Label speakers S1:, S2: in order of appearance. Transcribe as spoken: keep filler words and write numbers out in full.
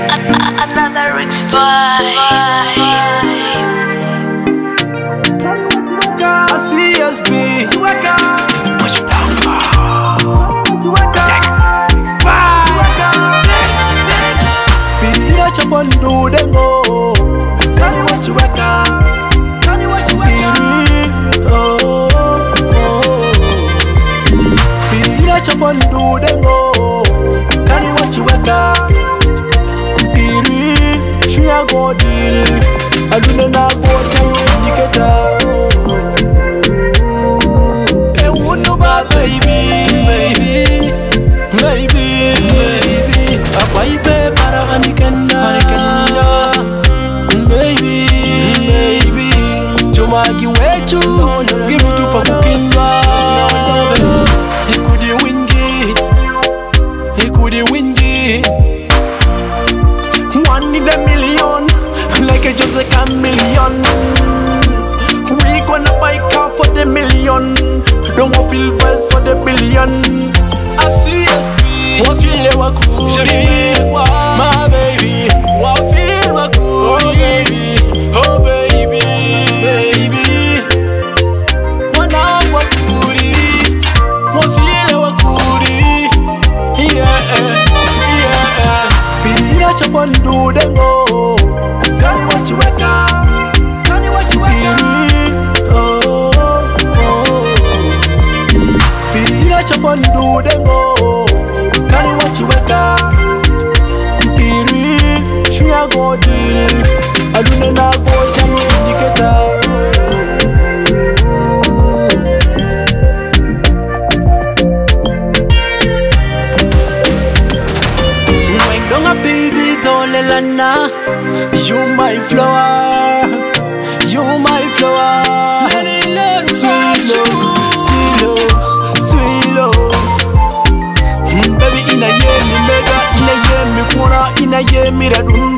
S1: Another Rich vibe.
S2: I see us be. Push it down. Pili chop on do them go. Tell me what you wake up. Tell me what you wake up. Oh, oh. Pili chop on do them go. Tell me what you wake up. She a go diri, I do not go to indicator. Hey, who know about baby, baby, baby, baby. A baby, para anikanda, baby, baby. Jomagi wechu, give me to pakukinwa. He could wingy, he could wingy. One in a million, like a just like a million. We gonna buy car for the million. Don't want feel vibes for the billion. I see us be. What feel it was cool, my baby. What feel was cool, baby. Oh baby, baby. One hour cool, what feel it was cool, yeah, yeah. Pili chop on do them go. Tell me what you wake up. Tell me what you wake up. Oh, oh. Pili chop on do them go. Tell me what you wake up. Pili, she a go diri. I do not go to indicator. Lana, you my flower, you my flower. Sweet love, sweet love, sweet love. Baby, in a year, me mega, in a year, me wanna, in a year, me da